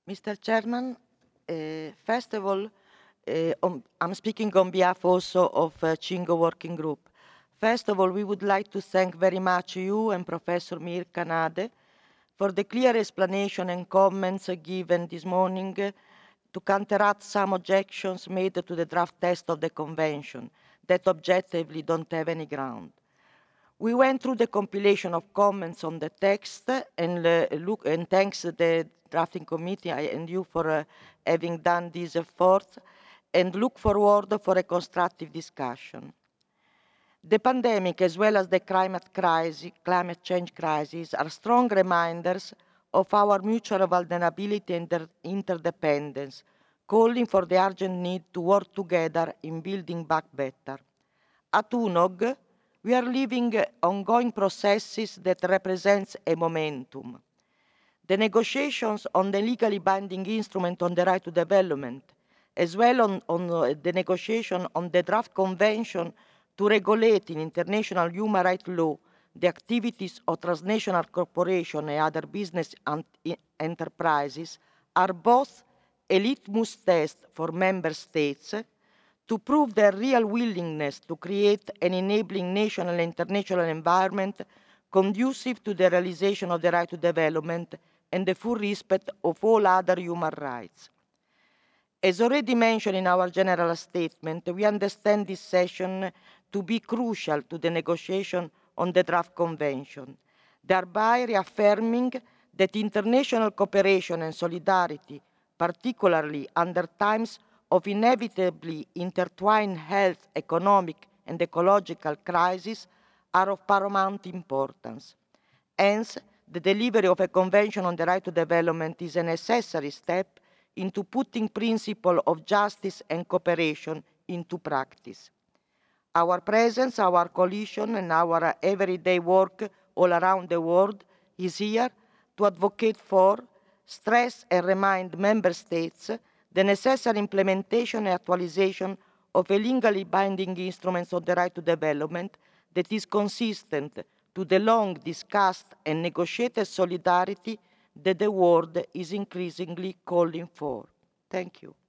Mr. Chairman, first of all, I'm speaking on behalf also of Chingo Working Group. First of all, we would like to thank very much you and Professor Mir Kanade for the clear explanation and comments given this morning to counteract some objections made to the draft text of the Convention that objectively don't have any ground. We went through the compilation of comments on the text and thanks the drafting committee and you for having done this effort and look forward for a constructive discussion. The pandemic as well as the climate change crisis are strong reminders of our mutual vulnerability and interdependence, calling for the urgent need to work together in building back better. At UNOG, we are living ongoing processes that represents a momentum. The negotiations on the legally binding instrument on the right to development, as well on the negotiation on the draft convention to regulate in international human rights law the activities of transnational corporations and other business enterprises are both a litmus test for member states to prove their real willingness to create an enabling national and international environment conducive to the realization of the right to development and the full respect of all other human rights. As already mentioned in our general statement, we understand this session to be crucial to the negotiation on the draft convention, thereby reaffirming that international cooperation and solidarity, particularly under times of inevitably intertwined health, economic, and ecological crises, are of paramount importance. Hence, the delivery of a convention on the right to development is a necessary step into putting principles of justice and cooperation into practice. Our presence, our coalition, and our everyday work all around the world is here to advocate for, stress and remind member states the necessary implementation and actualization of a legally binding instrument on the right to development that is consistent to the long discussed and negotiated solidarity that the world is increasingly calling for. Thank you.